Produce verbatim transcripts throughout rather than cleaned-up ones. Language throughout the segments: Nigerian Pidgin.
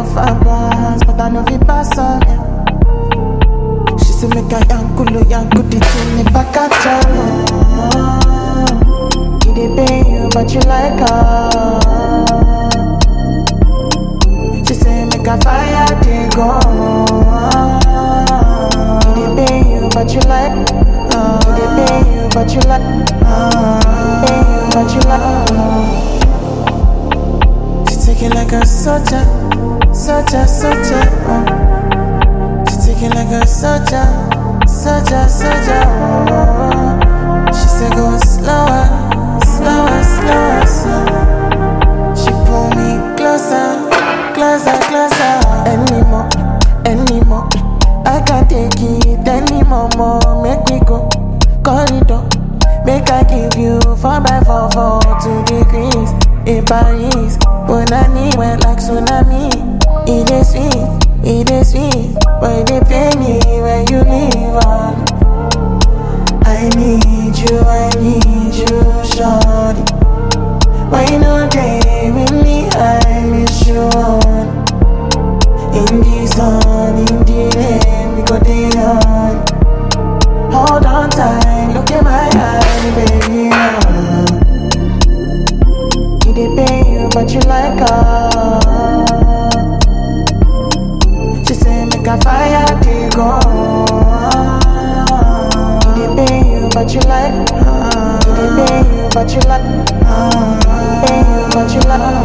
for far pass, but I know we pass on ya. She say make I yankulu yanku the thing if I catch her. He dey pay you, but you like her. She say make I fire the gun. He dey pay you, but you like. He dey pay you, but you like. Pay you, but you like. She take it like a soldier, soldier, soldier. Uh. She take it like a soldier, soldier, soldier. Uh. She say go slower, slower, slower, slower. She pull me closer, closer, closer. Anymore, anymore. I can't take it anymore, more. Make me go, corridor. Make I give you four by four, four two degrees in Paris. When I need wet like tsunami. It is sweet, it is sweet, but they pay me when you leave on. I need you, I need you, shorty. Why you know they with me? I miss you on. In the sun, in the rain, we go down. Hold on tight, look in my eye, baby. He dey pay you, but you like her. She say make I fire the gun. He dey pay you, but you like. He dey pay you, but you like. Pay you, but you like.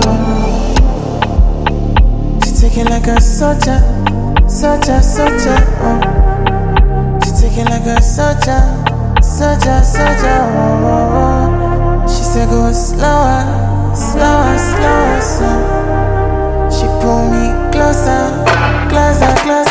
She take it like a soldier, soldier, soldier. Uh. She take it like a soldier, soldier, soldier. Uh. She say go slower, slower, slower, slower. She pull me closer, closer, closer.